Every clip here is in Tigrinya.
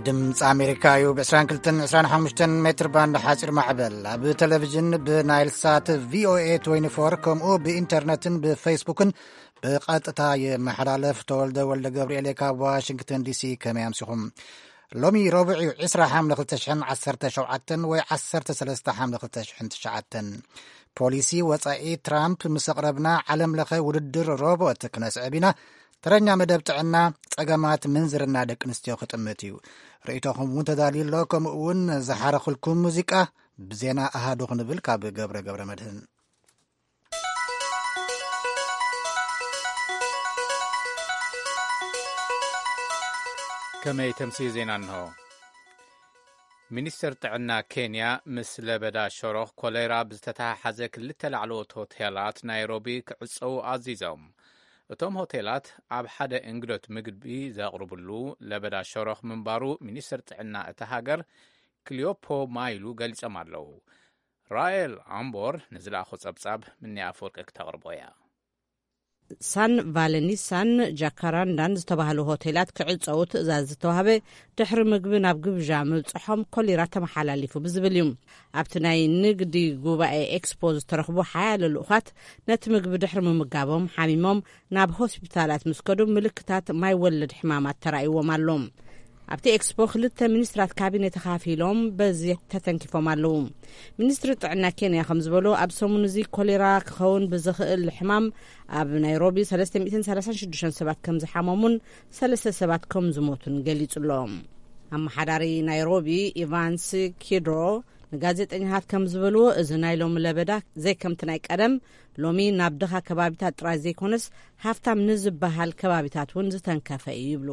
ድምፂ ኣሜሪካ እዩ ብ22-25 ሜትር ባንድ ሓፂር ማዕበል ኣብ ቴሌቭዥን ብናይል ሳት ቪኦኤ 24 ከምኡ ብኢንተርነትን ብፌስቡክን ብቐጥታ የመሓላለፍ ተወልደ ወልደ ገብርኤል ካብ ዋሽንግተን ዲሲ ከመይ ኣምሲኹም ሎሚ ረቡዕ 20 ሓምለ 2017 ወይ 13 ሓምለ 2009 ፖሊሲ ወፃኢ ትራምፕ ምስ ኣቕረብና ዓለም ለኸ ውድድር ሮቦት ክነስዕብ ኢና ተረኛ መደብ ጥዕና ጸገማት ምንዝርና ደቂ ኣንስትዮ ክጥምት እዩ ርእይቶኹም እውን ተዳልዩሎ ከምኡ እውን ዝሓረኽልኩም ሙዚቃ ብዜና ኣሃዱ ክንብል ካብ ገብረ መድህን ከመይ ተምሲል ዜና እንሆ ሚኒስትር ጥዕና ኬንያ ምስ ለበዳ ሸሮኽ ኮሌራ ብዝተተሓሓዘ ክልተ ላዕለዎት ሆቴላት ናይሮቢ ክዕፀው ኣዚዞም እቶም ሆቴላት ኣብ ሓደ እንግዶት ምግቢ ዘቕርብሉ ለበዳ ሸሮኽ ምንባሩ ሚኒስትር ጥዕና እታ ሃገር ክሊዮፖ ማይሉ ገሊጾም ኣለዉ ራኤል ኣምቦር ንዝለኣኾ ጸብጻብ ምንያ ኣፈወርቂ ክተቕርቦ እያ ሳን ቫለኒሳን ጃካራንዳን ዝተባሃሉ ሆቴላት ክዕፀው ትእዛዝ ዝተዋህበ ድሕሪ ምግቢ ናብ ግብዣ ምብፅሖም ኮሌራ ተመሓላሊፉ ብዝብል እዩ ኣብቲ ናይ ንግዲ ጉባኤ ኤክስፖ ዝተረኽቡ ሓያሎ ልኡኻት ነቲ ምግቢ ድሕሪ ምምጋቦም ሓሚሞም ናብ ሆስፒታላት ምስ ከዱ ምልክታት ማይ ወለድ ሕማማት ተራእይዎም ኣሎም ኣብቲ ኤክስፖ ክልተ ሚኒስትራት ካቢኔ ተኻፊሎም በዚ ተተንኪፎም ኣለዉ ሚኒስትሪ ጥዕና ኬንያ ከም ዝበሉ ኣብ ሰሙን እዚ ኮሌራ ክኸውን ብዝኽእል ሕማም ኣብ ናይሮቢ 336 ሰባት ከም ዝሓመሙን 3 ሰባት ከም ዝሞቱን ገሊጹሎም ኣመሓዳሪ ናይሮቢ ኢቫንስ ኪድሮ ንጋዜጠኛታት ከም ዝበልዎ እዚ ናይ ሎሚ ለበዳ ዘይከምቲ ናይ ቀደም ሎሚ ናብ ድኻ ከባቢታት ጥራይ ዘይኮነስ ሃፍታም ንዝበሃል ከባቢታት እውን ዝተንከፈ እዩ ይብሉ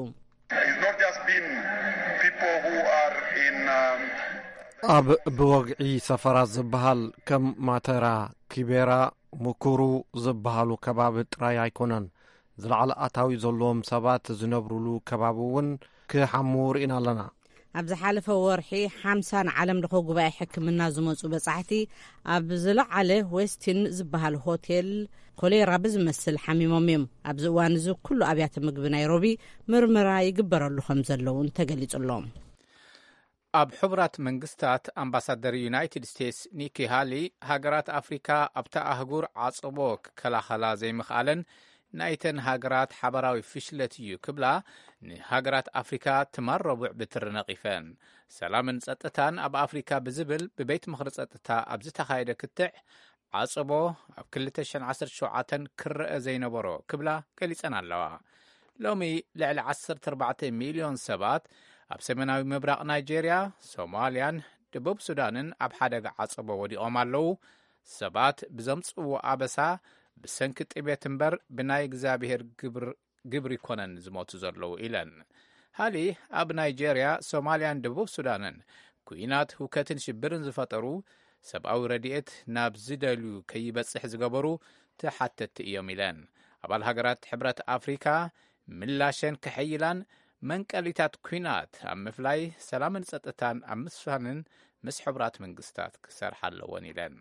ኣብ ብወግዒ ሰፈራት ዝበሃል ከም ማተራ ኪቤራ ሙኩሩ ዝበሃሉ ከባቢ ጥራይ ኣይኮነን ዝለዓለ ኣታዊ ዘለዎም ሰባት ዝነብሩሉ ከባቢ እውን ክሓምው ርኢና ኣለና ኣብ ዝሓለፈ ወርሒ 50 ዓለም ለኸ ጉባኤ ሕክምና ዝመፁ በጻሕቲ ኣብ ዝለዓለ ዌስቲን ዝበሃል ሆቴል ኮሌራ ብዝመስል ሓሚሞም እዮም ኣብዚ እዋን እዚ ኩሉ ኣብያተ ምግቢ ናይሮቢ ምርመራ ይግበረሉ ከም ዘለውን ተገሊጹሎም ኣብ ሕቡራት መንግስታት ኣምባሳደር ዩናይትድ ስቴትስ ኒኪ ሃሊ ሃገራት ኣፍሪካ ኣብታ ኣህጉር ዓጽቦ ክከላኸላ ዘይምኽኣለን ናይተን ሃገራት ሓበራዊ ፍሽለት እዩ ክብላ ንሃገራት ኣፍሪካ ትማር ረቡዕ ብትሪ ነቒፈን ሰላምን ጸጥታን ኣብ ኣፍሪካ ብዝብል ብቤት ምኽሪ ጸጥታ ኣብ ዝተኻየደ ክትዕ ዓጽቦ ኣብ 2017 ክርአ ዘይነበሮ ክብላ ገሊጸን ኣለዋ ሎሚ ልዕሊ 14 ሚልዮን ሰባት ኣብ ሰሜናዊ ምብራቕ ናይጄርያ ሶማልያን ደቡብ ሱዳንን ኣብ ሓደጋ ዓጽቦ ወዲቖም ኣለዉ ሰባት ብዘምጽእዎ ኣበሳ ብሰንኪ ጥቤት እምበር ብናይ እግዚኣብሔር ግብሪ ኮነን ዝሞቱ ዘለዉ ኢለን ሃሊ ኣብ ናይጄርያ ሶማልያን ደቡብ ሱዳንን ኩናት ሁከትን ሽብርን ዝፈጠሩ ሰብኣዊ ረድኤት ናብ ዝደልዩ ከይበጽሕ ዝገበሩ ተሓተቲ እዮም ኢለን ኣባል ሃገራት ሕብረት ኣፍሪካ ምላሸን ክሕይላን መንቀሊታት ኩናት ኣብ ምፍላይ ሰላምን ጸጥታን ኣብ ምስፋንን ምስ ሕቡራት መንግስታት ክሰርሓ ኣለወን ኢለን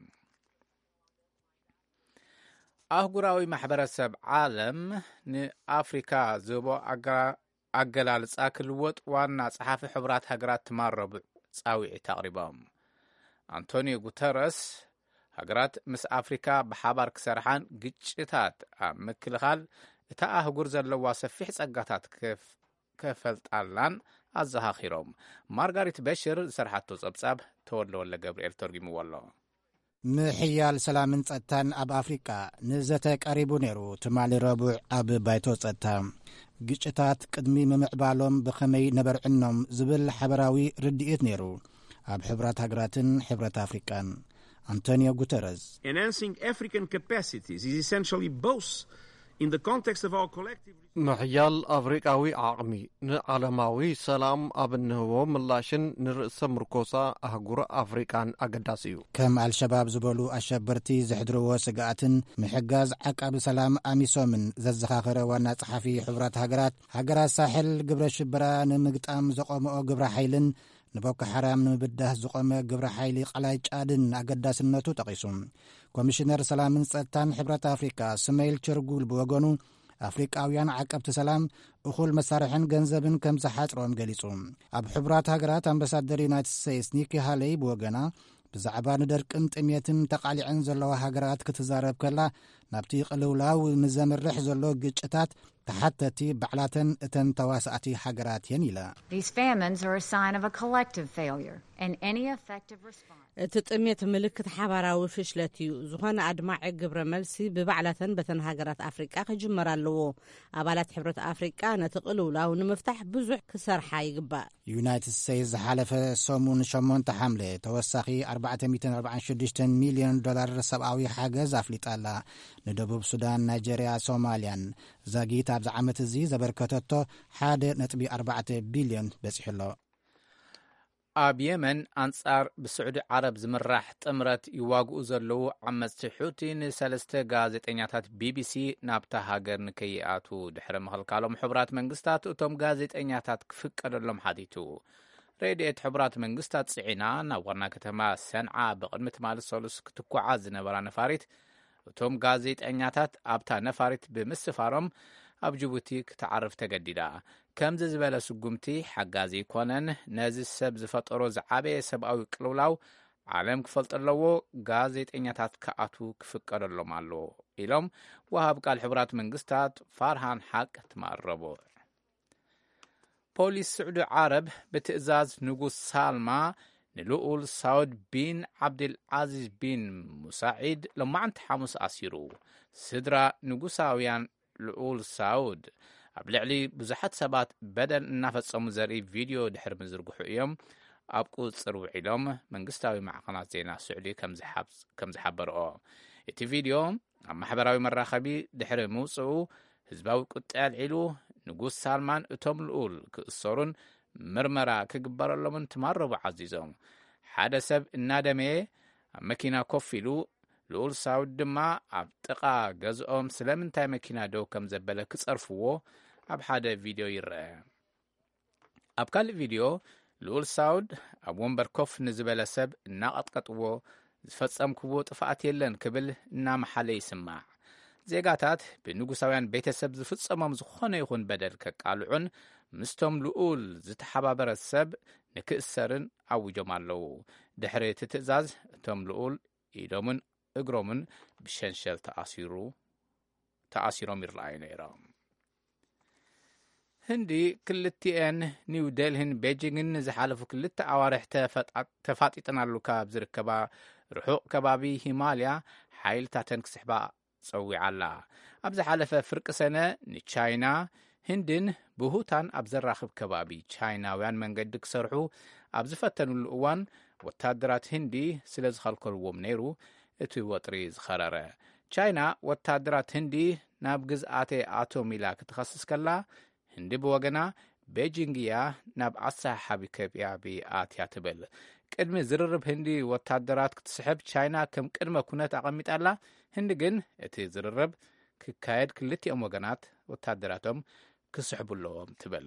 ኣህጉራዊ ማሕበረሰብ ዓለም ንኣፍሪካ ዝህቦ ኣገላልጻ ክልወጥ ዋና ጸሓፊ ሕቡራት ሃገራት ትማር ረቡዕ ጻዊዒት ኣቕሪቦም አንቶኒዮ ጉተረስ ሃገራት ምስ ኣፍሪካ ብሓባር ክሰርሓን ግጭታት ኣብ ምክልኻል እታ ኣህጉር ዘለዋ ሰፊሕ ጸጋታት ከፈልጣላን ኣዘኻኺሮም ማርጋሪት በሽር ዝሰርሓቶ ጸብጻብ ተወልደ ወለ ገብርኤል ተርጊምዎ ኣሎ ምሕያል ሰላምን ጸጥታን ኣብ ኣፍሪቃ ንዘተ ቀሪቡ ነይሩ ትማሊ ረቡዕ ኣብ ባይቶ ጸጥታ ግጭታት ቅድሚ ምምዕባሎም ብኸመይ ነበርዕኖም ዝብል ሓበራዊ ርድኢት ነይሩ ኣብ ሕብራት ሃገራትን ሕብረት ኣፍሪቃን አንቶኒዮ ጉተረስ Enhancing African capacities is essentially both in the context of our collective ምሕያል ኣፍሪቃዊ ዓቕሚ ንዓለማዊ ሰላም ኣብ እንህቦ ምላሽን ንርእሰ ምርኮሳ ኣህጉር ኣፍሪቃን ኣገዳሲ እዩ ከም አልሸባብ ዝበሉ ኣሸበርቲ ዘሕድርዎ ስጋኣትን ምሕጋዝ ዓቃቢ ሰላም ኣሚሶምን ዘዘኻኸረ ዋና ጸሓፊ ሕቡራት ሃገራት ሳሕል ግብረ ሽበራ ንምግጣም ዘቆምኦ ግብረ ሓይልን ንቦኮ ሓራም ንምብዳህ ዝቆመ ግብረ ሓይሊ ቃላይ ጫድን ኣገዳስነቱ ጠቒሱ ኮሚሽነር ሰላምን ጸጥታን ሕብረት ኣፍሪካ ስሜይል ቸርጉል ብወገኑ ኣፍሪቃውያን ዓቀብቲ ሰላም እኹል መሳርሕን ገንዘብን ከም ዝሓጽሮም ገሊጹ። ኣብ ሕቡራት ሃገራት ኣምባሳደር ዩናይትድ ስቴትስ ኒኪ ሃሌይ ብወገና ብዛዕባ ንደርቅን ጥሜትን ተቓሊዕን ዘለዋ ሃገራት ክትዛረብ ከላ ናብቲ ቅልውላው ንዘምርሕ ዘሎ ግጭታት ተሓተቲ ባዕላተን እተን ተዋሳእቲ ሃገራት እየን ኢላ። እቲ ጥሜት ምልክት ሓባራዊ ፍሽለት እዩ። ዝኾነ ኣድማዒ ግብረ መልሲ ብባዕላተን በተን ሃገራት ኣፍሪቃ ክጅመር ኣለዎ። ኣባላት ሕብረት ኣፍሪቃ ነቲ ቅልውላው ንምፍታሕ ብዙሕ ክሰርሓ ይግባእ። ዩናይትድ ስቴትስ ዝሓለፈ ሰሙን 8 ሓምለ ተወሳኺ $446 ሚልዮን ሰብኣዊ ሓገዝ ኣፍሊጣላ ንደቡብ ሱዳን፣ ናይጀርያ፣ ሶማልያን ዘጊት ኣብዚ ዓመት እዚ ዘበርከተቶ 1.4 ቢልዮን በፂሕሎ። ኣብ የመን ኣንጻር ብስዑዲ ዓረብ ዝምራሕ ጥምረት ይዋግኡ ዘለዉ ዓመፅቲ ሑቲ ንሰለስተ ጋዜጠኛታት ቢቢሲ ናብታ ሃገር ንከይኣቱ ድሕሪ ምኽልካሎም ሕቡራት መንግስታት እቶም ጋዜጠኛታት ክፍቀደሎም ሓቲቱ። ረድኤት ሕቡራት መንግስታት ጽዒና ናብ ዋና ከተማ ሰንዓ ብቕድሚ ትማሊ ሰሉስ ክትጓዓዝ ዝነበራ ነፋሪት እቶም ጋዜጠኛታት ኣብታ ነፋሪት ብምስፋሮም ኣብ ጅቡቲ ክትዓርፍ ተገዲዳ። ከምዚ ዝበለ ስጉምቲ ሓጋዚ ይኮነን፣ ነዚ ሰብ ዝፈጠሮ ዝዓበየ ሰብኣዊ ቅልውላው ዓለም ክፈልጥ ኣለዎ፣ ጋዜጠኛታት ክኣቱ ክፍቀደሎም ኣሎ ኢሎም ወሃብ ቃል ሕቡራት መንግስታት ፋርሃን ሓቅ ትማረቡ። ፖሊስ ስዑዲ ዓረብ ብትእዛዝ ንጉስ ሳልማ ንልኡል ሳውድ ቢን ዓብድልዓዚዝ ቢን ሙሳዒድ ሎማዓንቲ ሐሙስ ኣሲሩ። ስድራ ንጉሳውያን ልኡል ሳውድ ኣብ ልዕሊ ብዙሓት ሰባት በደል እናፈጸሙ ዘርኢ ቪድዮ ድሕሪ ምዝርግሑ እዮም ኣብ ቁፅር ውዒሎም መንግስታዊ ማዕኸናት ዜና ስዑዲ ከም ዝሓበርኦ። እቲ ቪድዮ ኣብ ማሕበራዊ መራኸቢ ድሕሪ ምውፅኡ ህዝባዊ ቁጣ ኣልዒሉ ንጉስ ሳልማን እቶም ልኡል ክእሰሩን ምርመራ ክግበረሎምን ትማረቡ ዓዚዞም። ሓደ ሰብ እናደመየ ኣብ መኪና ኮፍ ኢሉ ልኡል ሳውድ ድማ ኣብ ጥቓ ገዝኦም ስለምንታይ መኪና ደው ከም ዘበለ ክጸርፍዎ ኣብ ሓደ ቪድዮ ይርአ። ኣብ ካልእ ቪድዮ ልኡል ሳውድ ኣብ ወንበር ኮፍ ንዝበለ ሰብ እናቐጥቀጥዎ ዝፈጸምክዎ ጥፋኣት የለን ክብል እናመሓለ ይስማዕ። ዜጋታት ብንጉሳውያን ቤተሰብ ዝፍጸሞም ዝኾነ ይኹን በደል ከቃልዑን ምስቶም ልኡል ዝተሓባበረ ሰብ ንክእሰርን ኣውጆም ኣለዉ። ድሕሪ እቲ ትእዛዝ እቶም ልኡል ኢዶምን እግሮምን ብሸንሸል ተኣሲሮም ይረኣዩ ነይሮም። ህንዲ ክልቲአን ኒው ዴልሂን ቤጂንግን ዝሓለፉ 2 ኣዋርሕ ተፋጢጠናሉ ካብ ዝርከባ ርሑቕ ከባቢ ሂማልያ ሓይልታተን ክስሕባ ፀዊዓላ። ኣብ ዝሓለፈ ፍርቂ ሰነ ንቻይና ህንድን ብሁታን ኣብ ዘራኽብ ከባቢ ቻይናውያን መንገዲ ክሰርሑ ኣብ ዝፈተኑሉ እዋን ወታደራት ህንዲ ስለ ዝኸልከልዎም ነይሩ እቲ ወጥሪ ዝኸረረ። ቻይና ወታደራት ህንዲ ናብ ግዝኣቴ ኣቶም ኢላ ክትኸስስ ከላ ህንዲ ብወገና ቤጂንግ እያ ናብ ኣሰሓቢ ከባቢ ኣትያ ትብል። ቅድሚ ዝርርብ ህንዲ ወታደራት ክትስሕብ ቻይና ከም ቅድመ ኩነት ኣቐሚጣላ። ህንዲ ግን እቲ ዝርርብ ክካየድ ክልቲኦም ወገናት ወታደራቶም ክስሕቡለዎም ትብል።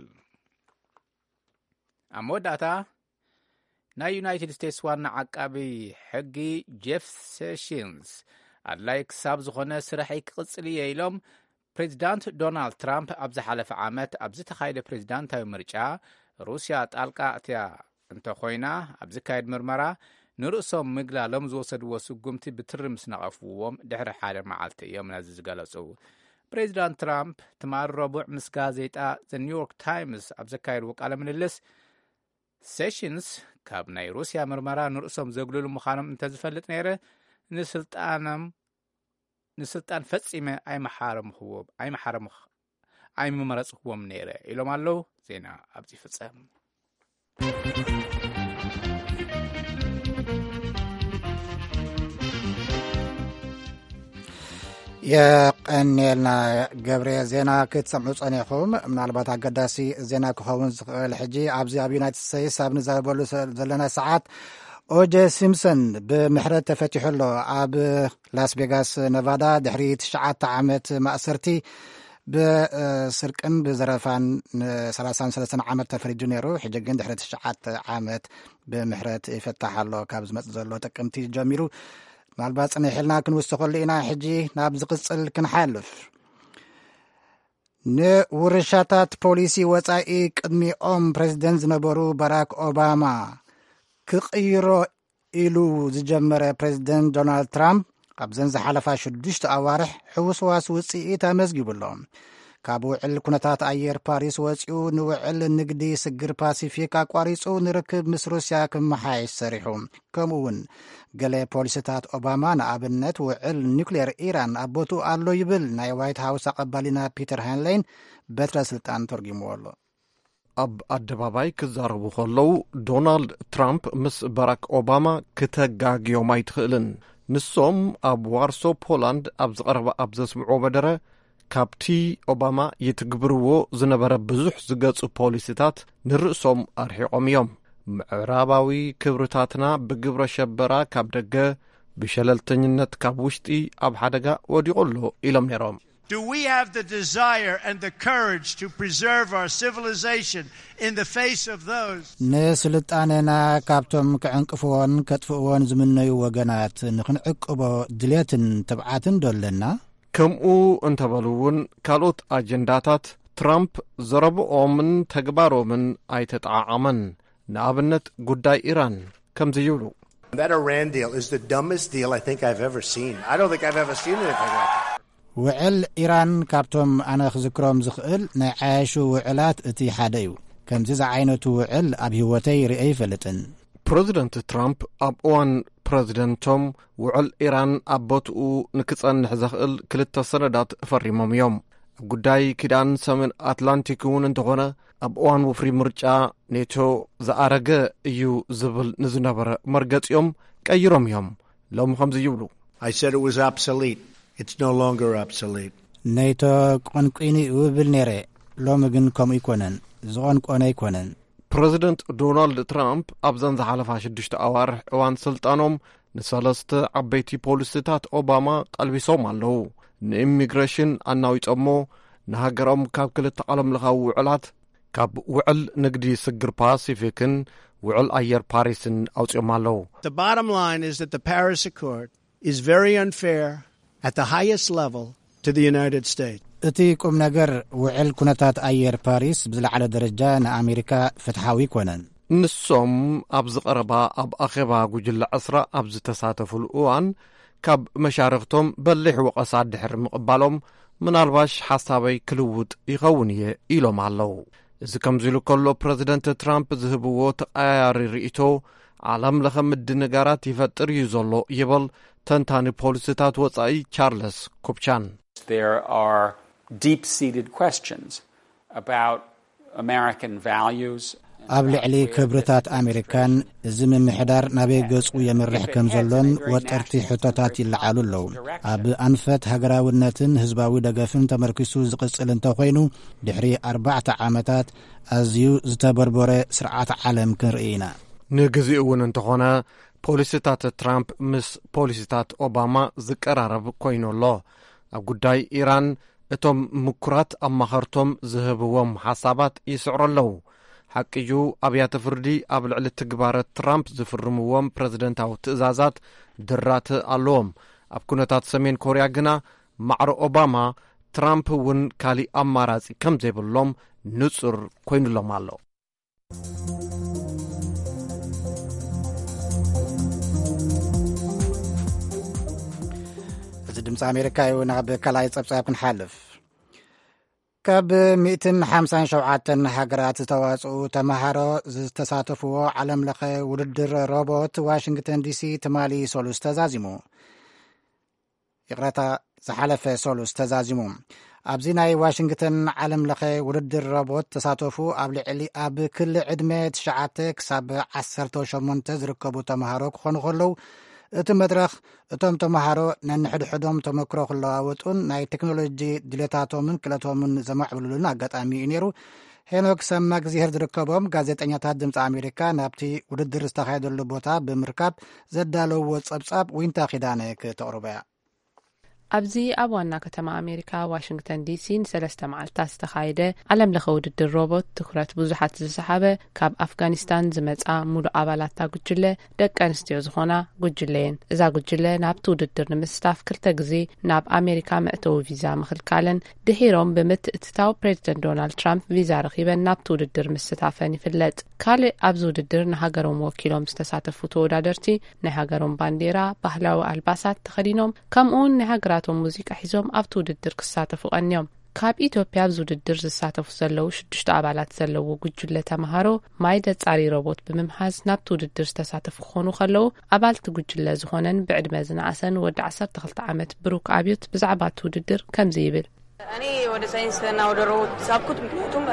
ኣብ መወዳእታ ናይ ዩናይትድ ስቴትስ ዋና ዓቃቢ ሕጊ ጄፍ ሴሽንስ ኣድላይ ክሳብ ዝኾነ ስራሐይ ክቕጽል እየ ኢሎም ፕሬዚዳንት ዶናልድ ትራምፕ ኣብ ዝሓለፈ ዓመት ኣብ ዝተኻየደ ፕሬዚዳንታዊ ምርጫ ሩስያ ጣልቃ እትያ እንተኾይና ኣብ ዝካየድ ምርመራ ንርእሶም ምግላሎም ዝወሰድዎ ስጉምቲ ብትሪ ምስ ነቐፍዎም ድሕሪ ሓደ መዓልቲ እዮም ነዚ ዝገለጹ። ፕሬዚዳንት ትራምፕ ትማል ረቡዕ ምስ ጋዜጣ ዘ ኒውዮርክ ታይምስ ኣብ ዘካየድዎ ቃለ ምልልስ ሴሽንስ ካብ ናይ ሩስያ ምርመራ ንርእሶም ዘግልሉ ምዃኖም እንተዝፈልጥ ነይረ ንስልጣን ፈጺመ ኣይመመረጽኽዎም ነይረ ኢሎም ኣለዉ። ዜና ኣብዚ ፍጸም። የቀኒልና ገብረ ዜና ክትሰምዑ ጸኒኹም። ምናልባት ኣገዳሲ ዜና ክኸውን ዝኽእል ሕጂ ኣብዚ ኣብ ዩናይትድ ስቴትስ ኣብ ንዛረበሉ ዘለና ሰዓት ኦጄ ሲምፕሰን ብምሕረት ተፈቲሑ ኣሎ። ኣብ ላስ ቬጋስ ነቫዳ ድሕሪ 9 ዓመት ማእሰርቲ ብስርቅን ብዘረፋን 33 ዓመት ተፈሪዱ ነይሩ። ሕጂ ግን ድሕሪ 9 ዓመት ብምሕረት ይፈታሕ ኣሎ። ካብ ዝመጽእ ዘሎ ጥቅምቲ ጀሚሩ ምናልባት ጽኒሕልና ክንውስኸሉ ኢና። ሕጂ ናብ ዝቕጽል ክንሓልፍ። ንውርሻታት ፖሊሲ ወጻኢ ቅድሚኦም ፕሬዚደንት ዝነበሩ ባራክ ኦባማ ክቕይሮ ኢሉ ዝጀመረ ፕሬዚደንት ዶናልድ ትራምፕ ኣብዘን ዝሓለፋ 6 ኣዋርሕ ሕውስዋስ ውፅኢት ኣመዝጊቡሎም ካብ ውዕል ኩነታት ኣየር ፓሪስ ወፂኡ ንውዕል ንግዲ ስግር ፓሲፊክ ኣቋሪፁ ንርክብ ምስ ሩስያ ክመሓየሽ ሰሪሑ ከምኡ እውን ገለ ፖሊሲታት ኦባማ ንኣብነት ውዕል ኒውክሌር ኢራን ኣብ ቦትኡ ኣሎ ይብል ናይ ዋይት ሃውስ ኣቐባሊና ፒተር ሃንሌይን በትረ ስልጣን ተርጊምዎ ኣሎ ኣብ ኣደባባይ ክዛረቡ ከለዉ ዶናልድ ትራምፕ ምስ ባራክ ኦባማ ክተጋግዮም ኣይትኽእልን ንሶም ኣብ ዋርሶ ፖላንድ ኣብ ዝቐረበ ኣብ ዘስምዖ መደረ ካብቲ ኦባማ ይትግብርዎ ዝነበረ ብዙሕ ዝገጹ ፖሊሲታት ንርእሶም ኣርሒቖም እዮም ምዕራባዊ ክብርታትና ብግብረ ሸበራ ካብ ደገ ብሸለልተኝነት ካብ ውሽጢ ኣብ ሓደጋ ወዲቖሎ ኢሎም ነይሮም Do we have the desire and the courage to preserve our civilization in the face of those? ንስልጣንና ካብቶም ክዕንቅፍዎን ከጥፍእዎን ዝምነዩ ወገናት ንኽንዕቅቦ ድልየትን ትብዓትን ዶለና ከምኡ እንተበሉውን ካልኦት ኣጀንዳታት ትራምፕ ዘረብኦምን ተግባሮምን ኣይተጠዓዓመን ንኣብነት ጉዳይ ኢራን ከምዚ ይብሉ That Iran deal is the dumbest deal I think I've ever seen. I don't think I've ever seen anything like that. ውዕል ኢራን ካብቶም ኣነ ክዝክሮም ዝኽእል ናይ ዓያሹ ውዕላት እቲ ሓደ እዩ ከምዚ ዝዓይነቱ ውዕል ኣብ ህይወተይ ርአ ይፈልጥን ፕሬዚደንት ትራምፕ ኣብ እዋን ፕሬዚደንቶም ውዕል ኢራን ኣብ ቦትኡ ንክጸንሕ ዘኽእል 2 ሰነዳት ፈሪሞም እዮም ጉዳይ ኪዳን ሰሜን ኣትላንቲክ እውን እንተኾነ ኣብ እዋን ወፍሪ ምርጫ ኔቶ ዝኣረገ እዩ ዝብል ንዝነበረ መርገጺኦም ቀይሮም እዮም ሎሚ ከምዚ ይብሉ I said it was obsolete. It's no longer obsolete. ኔቶ ቆንቁኒ ይብል ነይረ ሎሚ ግን ከምኡ ይኮነን ዝቆንቆነ ይኮነን ፕሬዚደንት ዶናልድ ትራምፕ ኣብዘን ዝሓለፋ 6 ኣዋርሕ እዋን ስልጣኖም ንሰለስተ ዓበይቲ ፖሊሲታት ኦባማ ቀልቢሶም ኣለዉ ንኢሚግሬሽን ኣናዊጾሞ ንሃገሮም ካብ 2 ዓለም ለኻዊ ውዕላት ካብ ውዕል ንግዲ ስግር ፓሲፊክን ውዕል ኣየር ፓሪስን ኣውፅኦም ኣለዉ The bottom line is that the Paris Accord is very unfair at the highest level to the United States. እቲ ቁም ነገር ውዕል ኩነታት ኣየር ፓሪስ ብዝለዓለ ደረጃ ንኣሜሪካ ፍትሓዊ ይኮነን ንሶም ኣብ ዝቐረባ ኣብ ኣኼባ ጉጅለ 10 ኣብ ዝተሳተፉሉ እዋን ካብ መሻርክቶም በሊሕ ወቐሳ ድሕሪ ምቕባሎም ምናልባሽ ሓሳበይ ክልውጥ ይኸውን እየ ኢሎም ኣለዉ እዚ ከምዚ ኢሉ ከሎ ፕሬዚደንት ትራምፕ ዝህብዎ ተቐያያሪ ርእቶ ዓለም ለኸ ምድንጋራት ይፈጥር እዩ ዘሎ ይብል ተንታኒ ፖሊሲታት ወጻኢ ቻርልስ ኩፕቻን There are deep-seated questions about American values. ኣብ ልዕሊ ክብርታት ኣሜሪካን እዚ ምምሕዳር ናበይ ገጹ የምርሕ ከም ዘሎን ወጠርቲ ሕቶታት ይለዓሉ ኣለዉ ኣብ ኣንፈት ሃገራውነትን ህዝባዊ ደገፍን ተመርኪሱ ዝቕጽል እንተኾይኑ ድሕሪ 4 ዓመታት ኣዝዩ ዝተበርበረ ስርዓት ዓለም ክንርኢ ኢና ንግዜኡ እውን እንተኾነ ፖሊሲታት ትራምፕ ምስ ፖሊሲታት ኦባማ ዝቀራረብ ኮይኑ ኣሎ ኣብ ጉዳይ ኢራን እቶም ምኩራት ኣማኸርቶም ዝህብዎም ሓሳባት ይስዕሩ ኣለዉ ሓቂዩ ኣብያተ ፍርዲ ኣብ ልዕሊ ትግባረት ትራምፕ ዝፍርምዎም ፕሬዚደንታዊ ትእዛዛት ድራት ኣለዎም ኣብ ኩነታት ሰሜን ኮርያ ግና ማዕሮ ኦባማ ትራምፕ እውን ካሊእ ኣማራጺ ከም ዘይብሎም ንጹር ኮይኑሎም ኣሎ እዚ ድምፂ ኣሜሪካ እዩ ናብ ካልኣይ ጸብጻብ ክንሓልፍ ካብ 157 ሃገራት ዝተዋጽኡ ተምሃሮ ዝተሳተፍዎ ዓለም ለኸ ውድድር ሮቦት ዋሽንግተን ዲሲ ትማሊ ሶሉስ ተዛዚሙ ይቕረታ ዝሓለፈ ሶሉስ ተዛዚሙ ኣብዚ ናይ ዋሽንግተን ዓለም ለኸ ውድድር ሮቦት ተሳተፉ ኣብ ልዕሊ ኣብ ክሊ ዕድመ 9 ክሳብ 18 ዝርከቡ ተምሃሮ ክኾኑ ከለዉ እቲ መድረኽ እቶም ተምሃሮ ነንሕድሕዶም ተመክሮ ክለዋወጡን ናይ ቴክኖሎጂ ድሌታቶምን ክእለቶምን ዘማዕብሉሉን ኣጋጣሚ እዩ ነይሩ ሄኖክ ሰማግዜር ዝርከቦም ጋዜጠኛታት ድምፂ ኣሜሪካ ናብቲ ውድድር ዝተኻየደሉ ቦታ ብምርካብ ዘዳለውዎ ጸብጻብ ዊንታ ኺዳነ ክተቕርበያ ኣብዚ ኣብ ዋና ከተማ ኣሜሪካ ዋሽንግተን ዲሲ ንሰለስተ መዓልታት ዝተኻየደ ዓለም ለኸ ውድድር ሮቦት ትኩረት ብዙሓት ዝሰሓበ ካብ ኣፍጋኒስታን ዝመጻ ሙሉእ ኣባላት ጉጅለ ደቂ ኣንስትዮ ዝኾና ጉጅለየን እዛ ጉጅለ ናብቲ ውድድር ንምስታፍ 2 ግዜ ናብ ኣሜሪካ መእተዊ ቪዛ ምኽልካለን ድሒሮም ብምትእትታው ፕሬዚደንት ዶናልድ ትራምፕ ቪዛ ረኺበን ናብቲ ውድድር ምስታፈን ይፍለጥ። ካልእ ኣብዚ ውድድር ንሃገሮም ወኪሎም ዝተሳተፉ ተወዳደርቲ ናይ ሃገሮም ባንዴራ ባህላዊ ኣልባሳት ተኸዲኖም ከምኡውን ናይ ሃገራቶም ሙዚቃ ሒዞም ኣብቲ ውድድር ክሳተፉ ቀንዮም። ካብ ኢትዮጵያ ኣብዚ ውድድር ዝሳተፉ ዘለው 6 ኣባላት ዘለዎ ጉጅለ ተምሃሮ ማይ ደጻሪ ሮቦት ብምምሓዝ ናብቲ ውድድር ዝተሳተፉ ክኾኑ ከለው ኣባልቲ ጉጅለ ዝኾነን ብዕድመ ዝነኣሰን ወዲ 12 ዓመት ብሩክ ኣብዮት ብዛዕባ እቲ ውድድር ከምዚ ይብል። እኔ ወደ ሳይንስና ወደ ሮቦት ሳብኩት ምክንያቱም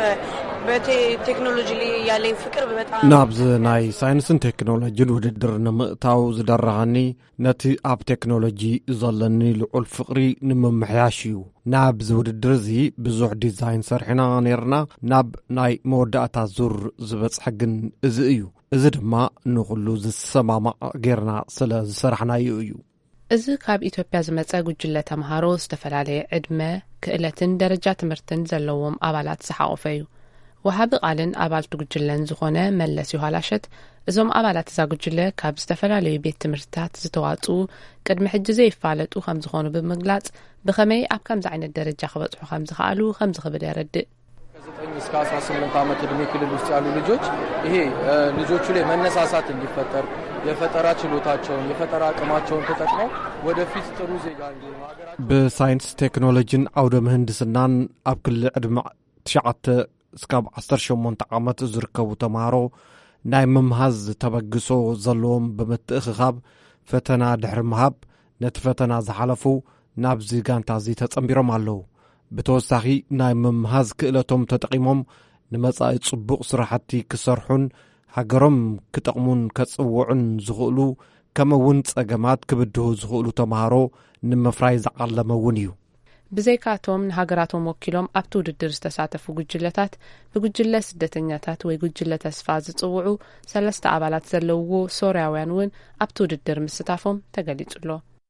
በቴክኖሎጂ ላይ ያለኝ ፍቅር በጣም ናብዚ ናይ ሳይንስን ቴክኖሎጂን ውድድር ንምእታው ዝደረኸኒ ነቲ ኣብ ቴክኖሎጂ ዘለኒ ልዑል ፍቕሪ ንምምሕያሽ እዩ። ናብዚ ውድድር እዚ ብዙሕ ዲዛይን ሰርሒና ነርና ናብ ናይ መወዳእታ ዙር ዝበፅሐ ግን እዚ እዩ። እዚ ድማ ንኹሉ ዝሰማማዕ ጌርና ስለ ዝሰርሕናዩ እዩ። እዚ ካብ ኢትዮጵያ ዝመጸ ጉጅለ ተምሃሮ ዝተፈላለየ ዕድመ ክእለትን ደረጃ ትምህርትን ዘለዎም ኣባላት ዝሓቆፈ እዩ። ወሃቢ ቃልን ኣባልቲ ጉጅለን ዝኾነ መለስ ይኋላሸት እዞም ኣባላት እዛ ጉጅለ ካብ ዝተፈላለዩ ቤት ትምህርትታት ዝተዋጹ ቅድሚ ሕጂ ዘይፋለጡ ከም ዝኾኑ ብምግላጽ ብኸመይ ኣብ ከምዚ ዓይነት ደረጃ ክበጽሑ ከም ዝኽኣሉ ከም ዝኽብል ያረድእ። ከ9 እስከ 18 ዓመት ዕድሜ ክልል ውስጥ ያሉ ልጆች ይሄ ልጆቹ ላይ መነሳሳት እንዲፈጠር የፈጠራ ችሎታቸውን የፈጠራ አቅማቸውን ተጠቅመው ወደፊት ጥሩ ዜጋ እንዲሆኑ በሳይንስ ቴክኖሎጂን አውደ ምህንድስናን ኣብ ክልል ዕድመ 9 እስከ 18 ዓመት ዝርከቡ ተማሃሮ ናይ መምሃዝ ተበግሶ ዘለዎም ብምትእኽኻብ ፈተና ድሕሪ ምሃብ ነቲ ፈተና ዝሓለፉ ናብዚ ጋንታ እዚ ተጸምቢሮም ኣለዉ። ብተወሳኺ ናይ መምሃዝ ክእለቶም ተጠቂሞም ንመጻኢ ጽቡቕ ስራሕቲ ክሰርሑን ሃገሮም ክጠቕሙን ከጽውዑን ዝኽእሉ ከምውን ጸገማት ክብድሁ ዝኽእሉ ተምሃሮ ንምፍራይ ዝዓለመ እውን እዩ። ብዘይካቶም ንሃገራቶም ወኪሎም ኣብቲ ውድድር ዝተሳተፉ ጉጅለታት ብጉጅለ ስደተኛታት ወይ ጉጅለ ተስፋ ዝጽውዑ 3 ኣባላት ዘለውዎ ሶርያውያን እውን ኣብቲ ውድድር ምስታፎም ተገሊጹሎ።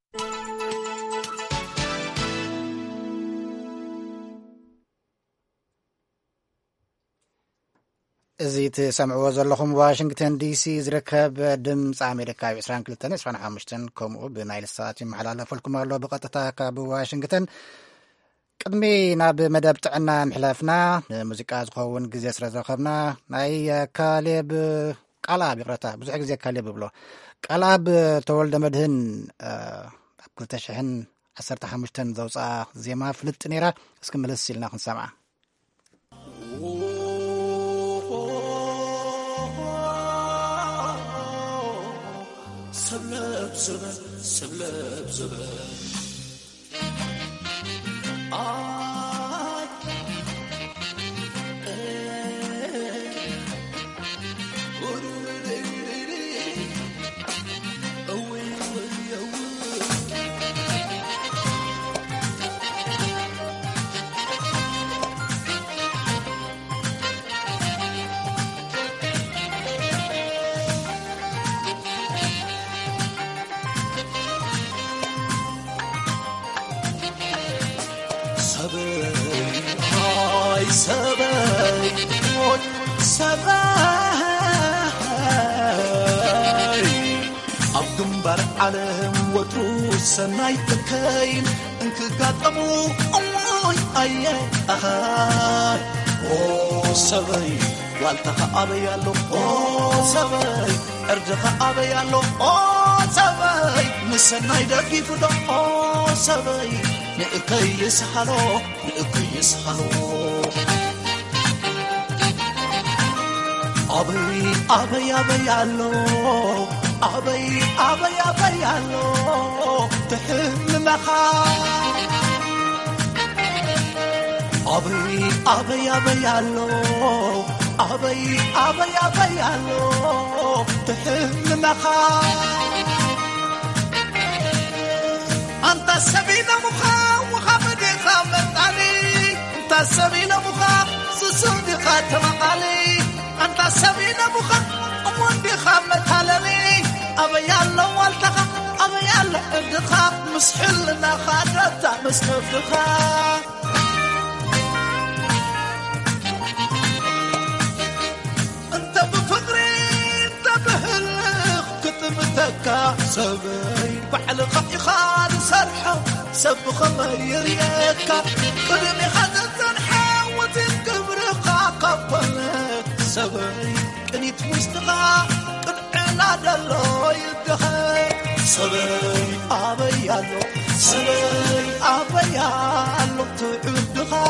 እዚ ትሰምዕዎ ዘለኹም ዋሽንግተን ዲሲ ዝርከብ ድምፂ ኣሜሪካ 22-25 ከምኡ ብናይል ሳት ይመሓላለፈልኩም ኣሎ ብቐጥታ ካብ ዋሽንግተን። ቅድሚ ናብ መደብ ጥዕና ምሕለፍና ንሙዚቃ ዝኸውን ግዜ ስለ ዝረኸብና ናይ ካሌብ ቃልኣብ ይቕረታ ብዙሕ ግዜ ካሌብ ብሎ ቃልኣብ ተወልደ መድህን ኣብ 2015 ዘውፅኣ ዜማ ፍልጥ ነይራ። እስኪ መለስ ኢልና ክንሰምዓ። سبلب زبل سبلب زبل عالم وتروس سناي تكاين انك قاطمو امي اي او سبي والتها ابيالو او سبي ارجها ابيالو او سبي مسناي دقيفو دو او سبي نكيس حلو ابي ابيالو أبي أبيالو تحل مخاف أبي أبيالو تحل مخاف أنت سبينا مخاف وخافدي خافت علي أنت سبينا مخاف سسودي خاتم علي أنت سبينا مخاف أمودي خافت علي أبيالو والتخا أبيالو الدخاف مسحلنا خادرتا مستفخا انت بفقري انت بهلخ كتبتك سبي بحل خيخان سرحة سبخ ميريك قدمي حدث تنحى وتنكبرقا قبلك سبي كنيت مستغى قدعنا دلو يدخل سبي أبيالو سبي أبيالو تعودها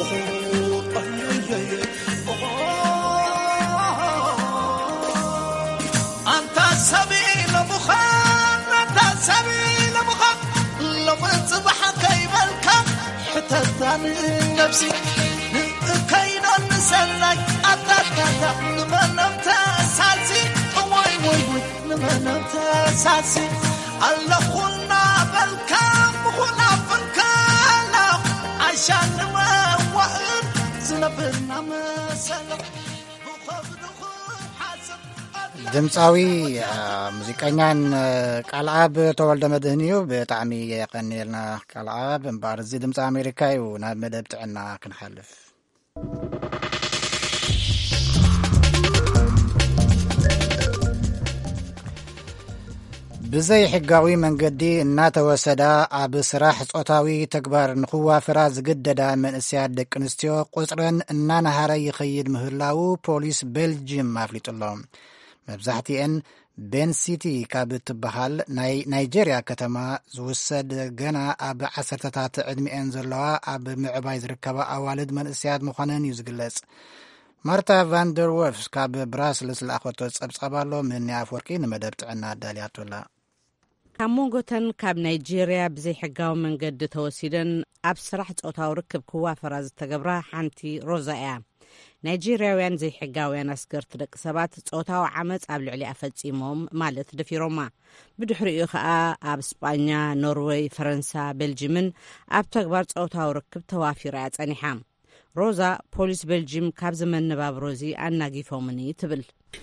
أنت سبيل مخان أنت سبيل مخان لما تصبح كيبلك حتى ثاني نفسي كينا نسلك أتكتا لما نمت أساسي واي واي واي لما نمت أساسي الله خلنا بالكام خلنا بالكام عشان ما وقت زنبنا مسلم ድምፃዊ ሙዚቀኛን ቃልዓብ ተወልደ መድህን እዩ ብጣዕሚ የቀኒልና ቃልዓብ እምበር እዚ ድምፂ ኣሜሪካ እዩ ናብ መደብ ጥዕና ክንሓልፍ ብዘይ ሕጋዊ መንገዲ እናተወሰዳ ኣብ ስራሕ ጾታዊ ተግባር ንኽዋፍራ ዝግደዳ መንእስያት ደቂ ኣንስትዮ ቁፅረን እናናሃረ ይኸይድ ምህላው ፖሊስ ቤልጅየም ኣፍሊጡሎም መብዛሕትአን ቤን ሲቲ ካብ እትበሃል ናይ ናይጀርያ ከተማ ዝውሰድ ገና ኣብ ዓሰርተታት ዕድሚአን ዘለዋ ኣብ ምዕባይ ዝርከባ ኣዋልድ መንእስያት ምዃነን እዩ ዝግለጽ ማርታ ቫንደር ወልፍስ ካብ ብራስልስ ዝለኣኸቶ ጸብጸባሎ ምን ኣፍወርቂ ንመደብ ጥዕና ኣዳልያቶላ ካብ ሞንጎተን ካብ ናይጀርያ ብዘይ ሕጋዊ መንገዲ ተወሲደን ኣብ ስራሕ ጾታዊ ርክብ ክዋፈራ ዝተገብራ ሓንቲ ሮዛ እያ ናይጀርያውያን ዘይሕጋውያን ኣስገርቲ ደቂ ሰባት ጾታዊ ዓመፅ ኣብ ልዕሊ ኣፈጺሞም ማለት ደፊሮማ ብድሕሪኡ ከዓ ኣብ እስጳኛ ኖርዌይ ፈረንሳ ቤልጅምን ኣብ ተግባር ጾታዊ ርክብ ተዋፊራ እያ ጸኒሓ ሮዛ ፖሊስ ቤልጅም ካብ ዝመነባብሮ እዚ ኣናጊፎምኒ ትብል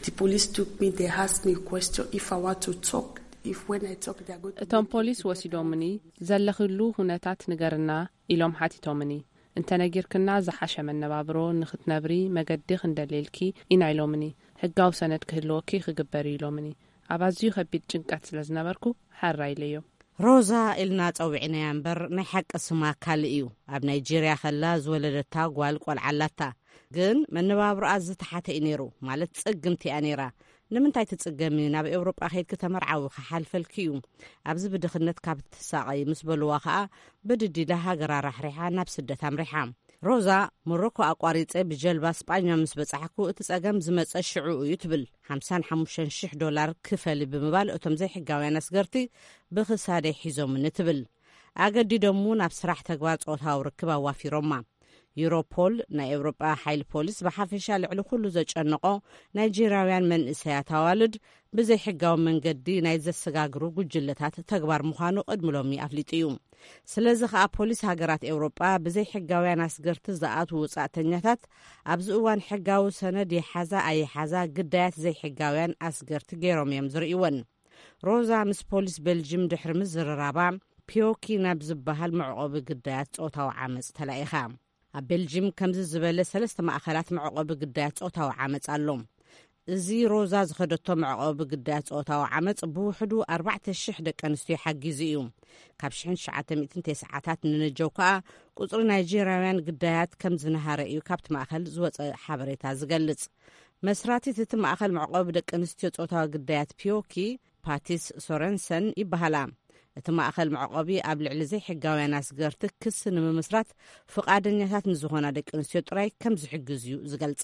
እቶም ፖሊስ ወሲዶምኒ ዘለኽሉ ኩነታት ንገርና ኢሎም ሓቲቶምኒ እንተነጊርክና ዝሓሸ መነባብሮ ንኽትነብሪ መገዲ ክንደልልኪ ኢና ኢሎምኒ ሕጋዊ ሰነድ ክህልወኪ ክግበር ኢሎምኒ ኣብ ኣዝዩ ከቢድ ጭንቀት ስለ ዝነበርኩ ሓራ ኢለዮም ሮዛ ኢልና ፀዊዕናያ እምበር ናይ ሓቂ ስማ ካልእ እዩ ኣብ ናይጀርያ ኸላ ዝወለደታ ጓል ቆልዓላታ ግን መነባብሮኣ ዝተሓተ እዩ ነይሩ ማለት ጽግምቲ እያ ነይራ ንምንታይ ትጽገሚ ናብ ኤውሮጳ ኸይድኪ ተመርዓዊ ክሓልፈልኪ እዩ ኣብዚ ብድኽነት ካብ ትሳቐይ ምስ በልዋ ከዓ ብድዲላ ሃገራ ራሕሪሓ ናብ ስደት ኣምሪሓ ሮዛ ሞሮኮ ኣቋሪፀ ብጀልባ ስጳኛ ምስ በጻሕኩ እቲ ጸገም ዝመጸ ሽዑ እዩ ትብል $55,000 ክፈሊ ብምባል እቶም ዘይሕጋውያን ኣስገርቲ ብኽሳደይ ሒዞምኒ ትብል ኣገዲዶሙ ናብ ስራሕ ተግባር ጾታዊ ርክብ ኣዋፊሮማ ዩሮፖል ናይ ኤውሮጳ ሓይሊ ፖሊስ ብሓፈሻ ልዕሊ ኩሉ ዘጨነቆ ናይጀርያውያን መንእሰያት ኣዋልድ ብዘይ ሕጋዊ መንገዲ ናይ ዘሰጋግሩ ጉጅለታት ተግባር ምዃኑ ቅድሚሎሚ ኣፍሊጡ እዩ ስለዚ ከዓ ፖሊስ ሃገራት ኤውሮጳ ብዘይ ሕጋውያን ኣስገርቲ ዝኣትዉ ወጻእተኛታት ኣብዚ እዋን ሕጋዊ ሰነድ የሓዛ ኣይሓዛ ግዳያት ዘይ ሕጋውያን ኣስገርቲ ገይሮም እዮም ዝርእይወን ሮዛ ምስ ፖሊስ ቤልጅም ድሕሪ ምዝርራባ ፒዮኪ ናብ ዝበሃል መዕቆቢ ግዳያት ጾታዊ ዓመፅ ተላኢኻ ኣብ ቤልጅም ከምዚ ዝበለ 3 ማእኸላት መዕቆቢ ግዳያት ጾታዊ ዓመፅ ኣሎ እዚ ሮዛ ዝኸደቶ መዕቆቢ ግዳያት ጾታዊ ዓመፅ ብውሕዱ 4,000 ደቂ ኣንስትዮ ሓጊዙ እዩ ካብ 1990ታት ንነጀው ከዓ ቁፅሪ ናይጀርያውያን ግዳያት ከም ዝነሃረ እዩ ካብቲ ማእኸል ዝወፀ ሓበሬታ ዝገልጽ መስራቲት እቲ ማእኸል መዕቆቢ ደቂ ኣንስትዮ ጾታዊ ግዳያት ፒዮኪ ፓቲስ ሶረንሰን ይበሃላ እቲ ማእኸል መዕቆቢ ኣብ ልዕሊ ዘይሕጋውያን ኣስገርቲ ክስ ንምምስራት ፍቓደኛታት ንዝኾና ደቂ ኣንስትዮ ጥራይ ከም ዝሕግዝ እዩ ዝገልጻ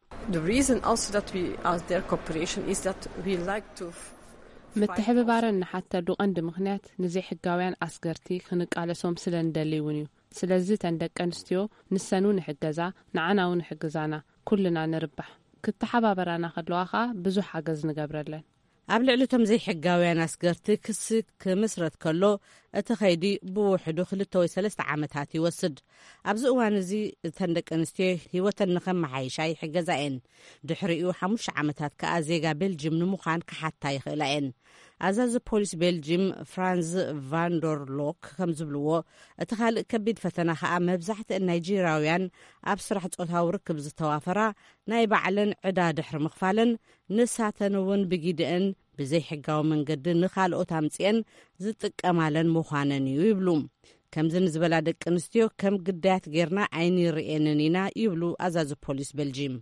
ምትሕብባረን ንሓተዱ ቀንዲ ምኽንያት ንዘይሕጋውያን ኣስገርቲ ክንቃለሶም ስለ እንደሊ እውን እዩ ስለዚ ተን ደቂ ኣንስትዮ ንሰኑ ንሕገዛ ንዓናው ንሕግዛና ኩልና ንርባሕ ክትሓባበራና ከለዋ ከዓ ብዙሕ ሓገዝ ንገብረለን ኣብ ልዕሊ እቶም ዘይሕጋውያን ኣስገርቲ ክሲ ክምስረት ከሎ እቲ ኸይዲ ብውሕዱ 2 ወይ 3 ዓመታት ይወስድ። ኣብዚ እዋን እዚ እተን ደቂ ኣንስትዮ ህይወተን ንኸመሓይሻ ይሕገዛ እየን። ድሕሪኡ 5 ዓመታት ከዓ ዜጋ ቤልጅም ንምዃን ክሓታ ይኽእላ እየን። ኣዛዚ ፖሊስ ቤልጅም ፍራንዝ ቫንዶርሎክ ከም ዝብልዎ እቲ ካልእ ከቢድ ፈተና ከዓ መብዛሕትእን ናይጀርያውያን ኣብ ስራሕ ጾታዊ ርክብ ዝተዋፈራ ናይ ባዕለን ዕዳ ድሕሪ ምኽፋለን ንሳተን እውን ብጊድአን ብዘይ ሕጋዊ መንገዲ ንኻልኦት ኣምፅአን ዝጥቀማለን ምዃነን እዩ ይብሉ። ከምዚ ንዝበላ ደቂ ኣንስትዮ ከም ግዳያት ጌርና ዓይኒ ርኤንን ኢና ይብሉ ኣዛዚ ፖሊስ ቤልጅም።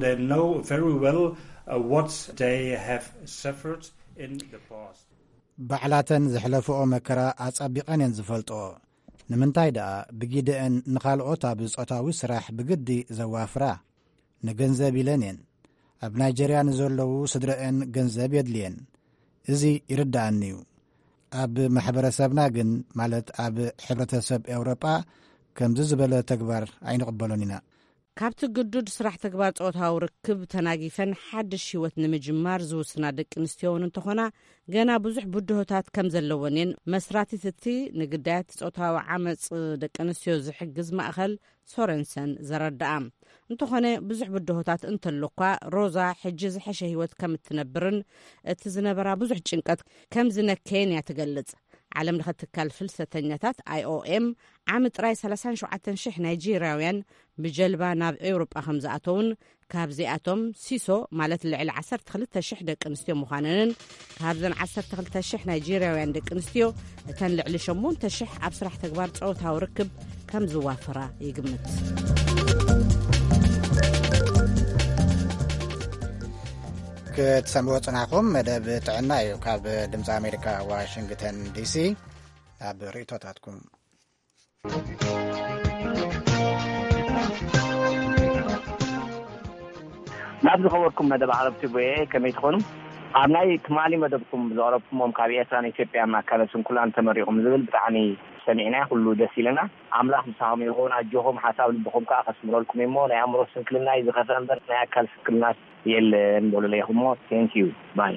ባዕላተን ዘሕለፍኦ መከራ ኣጸቢቐን እየን ዝፈልጦ። ንምንታይ ደኣ ብጊድአን ንኻልኦት ኣብ ጾታዊ ስራሕ ብግዲ ዘዋፍራ? ንገንዘብ ኢለን እየን። ኣብ ናይጀርያ ንዘለዉ ስድረአን ገንዘብ የድልየን። እዚ ይርዳእኒ እዩ። ኣብ ማሕበረሰብና ግን ማለት ኣብ ሕብረተሰብ ኤውሮጳ ከምዚ ዝበለ ተግባር ኣይንቕበሎን ኢና። ካብቲ ግዱድ ስራሕ ተግባር ጾታዊ ርክብ ተናጊፈን ሓድሽ ህይወት ንምጅማር ዝውስና ደቂ ኣንስትዮ እውን እንተኾና ገና ብዙሕ ብድሆታት ከም ዘለወን እየን መስራቲት እቲ ንግዳያት ጾታዊ ዓመፅ ደቂ ኣንስትዮ ዝሕግዝ ማእኸል ሶረንሰን ዘረዳኣ። እንተኾነ ብዙሕ ብድሆታት እንተለኳ ሮዛ ሕጂ ዝሐሸ ህይወት ከም እትነብርን እቲ ዝነበራ ብዙሕ ጭንቀት ከም ዝነከየን እያ ትገልጽ። ዓለም ለኸ ትካል ፍልሰተኛታት IOM ዓም ጥራይ 37,000 ናይጀርያውያን ብጀልባ ናብ ኤውሮጳ ከም ዝኣተውን ካብዚኣቶም ሲሶ ማለት ልዕሊ 12,000 ደቂ ኣንስትዮ ምዃነንን ካብዘን 12,000 ናይጀርያውያን ደቂ ኣንስትዮ እተን ልዕሊ 8,000 ኣብ ስራሕ ተግባር ጾታዊ ርክብ ከም ዝዋፈራ ይግምት። ክትሰምዑ ጽናኹም መደብ ጥዕና እዩ ካብ ድምፂ ኣሜሪካ ዋሽንግተን ዲሲ። ኣብ ርእቶታትኩም ናብ ዝኸበርኩም መደብ ዓረብቲ ቦዬ ከመይ ትኾኑ? ኣብ ናይ ትማሊ መደብኩም ዝቐረብኩሞም ካብ ኤርትራን ኢትዮጵያ ማካለትን ኩላን ተመሪቑም ዝብል ብጣዕሚ ሰሚዕና ኩሉ ደስ ኢለና። ኣምላኽ ምሳኹም ይኹን። ኣጆኹም ሓሳብ ልብኹም ከዓ ከስምረልኩም እሞ ናይ ኣእምሮ ስንክልና እዩ ዝኸፍአ እምበር ናይ ኣካል ስንክልና የለን በሉለይኹም ሞ ቴንክ ዩ ባይ።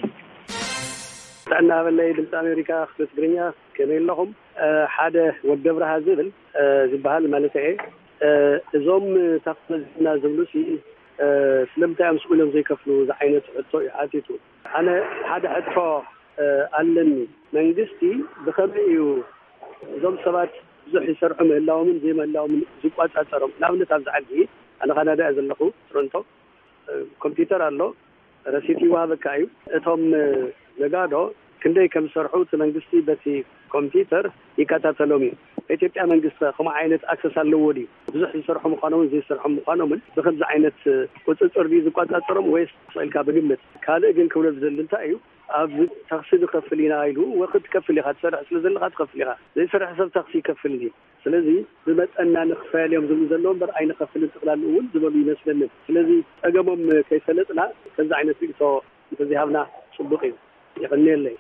ጥዕና በለይ ድምፂ ኣሜሪካ ክፍለ ትግርኛ ከመይ ኣለኹም? ሓደ ወዲ ብርሃ ዝብል ዝበሃል ማለት እየ እዞም ታክስና ዝብሉሲ ስለምንታይ ኣብ ስኡሎም ዘይከፍሉ ዝዓይነት ሕቶ እዩ ሓቲቱ። ኣነ ሓደ ሕቶ ኣለኒ። መንግስቲ ብኸመይ እዩ እዞም ሰባት ብዙሕ ይሰርሑ ምህላዎምን ዘይምህላዎምን ዝቋፃፀሮም? ንኣብነት ኣብዚ ዓዲ ኣነ ካናዳ እየ ዘለኹ ቶሮንቶ፣ ኮምፒተር ኣሎ ረሲት ይዋሃበካ እዩ። እቶም ነጋዶ ክንደይ ከም ዝሰርሑ እቲ መንግስቲ በቲ ኮምፒተር ይከታተሎም እዩ። ኢትዮጵያ መንግስቲ ከምኡ ዓይነት ኣክሰስ ኣለዎ ድዩ? ብዙሕ ዝሰርሑ ምዃኖምን ዘይሰርሑ ምዃኖምን ብከምዚ ዓይነት ቁፅፅር ዝቋፃፀሮም ወይስ ስእልካ ብግምት? ካልእ ግን ክብሎ ዝደሊ እንታይ እዩ ኣብ ታክሲ ዝከፍል ኢና ኢሉ ወቅት ከፍል ኢኻ ትሰርሕ ስለ ዘለካ ትከፍል ኢኻ ዘይሰርሕ ሰብ ታክሲ ይከፍል እዩ። ስለዚ ብመጠና ንክፈል ዝብሉ ዘለዎም በር ኣይንከፍልን ጥቕላሉ እውን ዝበሉ ይመስለኒ። ስለዚ ፀገሞም ከይፈለጥና ከዚ ዓይነት ርእቶ እንተዘይሃብና ፅቡቅ እዩ። ይቕኒየለይ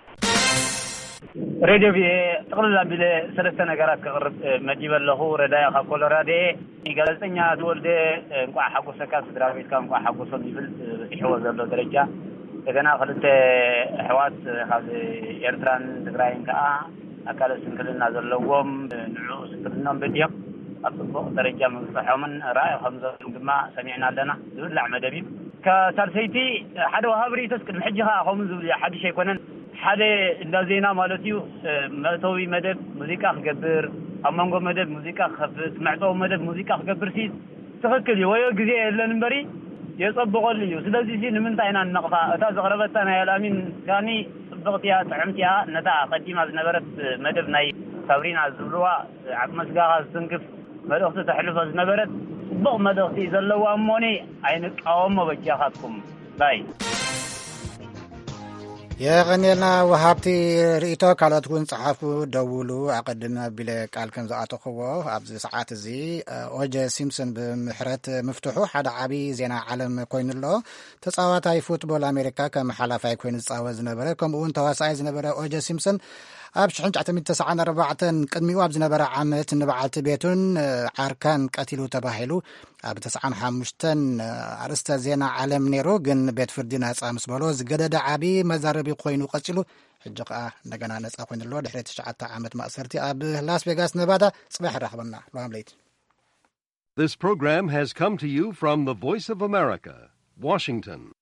ሬድዮ ቪኦኤ ጥቕልል ኣቢለ ሰለስተ ነገራት ክቕርብ መዲበ ኣለኹ። ረዳዮ ካብ ኮሎራዶ ጋዜጠኛ ተወልደ እንቋዕ ሓጎሰካ ስድራ ቤትካ እንቋዕ ሓጎሶም ይብል ይሕወ ዘሎ ደረጃ እንደገና ክልተ ኣሕዋት ካብ ኤርትራን ትግራይን ከዓ ኣካለ ስንክልና ዘለዎም ንዕኡ ስንክልናም በዲዮም ኣብ ፅቡቕ ደረጃ ምብፅሖምን ራእዮ ከም ዘለዎም ድማ ሰሚዕና ኣለና ዝብላዕ መደብ እዩ። ከሳልሰይቲ ሓደ ወሃብ ርእቶስ ቅድሚ ሕጂ ከዓ ከምኡ ዝብል ሓድሽ ኣይኮነን። ሓደ እንዳ ዜና ማለት እዩ መእተዊ መደብ ሙዚቃ ክገብር፣ ኣብ መንጎ መደብ ሙዚቃ ክኸፍት፣ መዕፀዊ መደብ ሙዚቃ ክገብር ሲ ትኽክል እዩ ወዮ ግዜ የለን እምበሪ የፀብቐሉ እዩ። ስለዚ ንምንታይ ኢና ንነቕፋ? እታ ዘቕረበታ ናይ ኣልኣሚን ካኒ ፅብቕትያ ጥዕምትያ ነታ ቀዲማ ዝነበረት መደብ ናይ ሳብሪና ዝብልዋ ዓቅመ ስጋኻ ዝትንክፍ መልእኽቲ ተሕልፎ ዝነበረት ፅቡቕ መልእኽቲ ዘለዋ እሞኒ ኣይንቃወሞ በጃኻትኩም ባይ የቐኒልና ወሃብቲ ርእቶ ካልኦት እውን ፀሓፉ ደውሉ ኣቐድመ ቢለ ቃል ከም ዝኣተኽዎ ኣብዚ ሰዓት እዚ ኦጀ ሲምፕሰን ብምሕረት ምፍትሑ ሓደ ዓብዪ ዜና ዓለም ኮይኑ ኣሎ። ተፃዋታይ ፉትቦል ኣሜሪካ ከም ሓላፋይ ኮይኑ ዝፃወት ዝነበረ ከምኡ እውን ተዋሳኣይ ዝነበረ ኦጀ ሲምፕሰን ኣብ 1994 ቅድሚኡ ኣብ ዝነበረ ዓመት ንበዓልቲ ቤቱን ዓርካን ቀቲሉ ተባሂሉ ኣብ 95 ኣርእስተ ዜና ዓለም ነይሩ። ግን ቤት ፍርዲ ነፃ ምስ በሎ ዝገደደ ዓብዪ መዛረቢ ኮይኑ ቀፂሉ ሕጂ ከዓ እንደገና ነጻ ኮይኑ ኣሎ ድሕሪ 9 ዓመት ማእሰርቲ ኣብ ላስ ቬጋስ ነባዳ ጽባሕ ረኸበና ሎሃም ለይቲ This program has come to you from the Voice of America, Washington.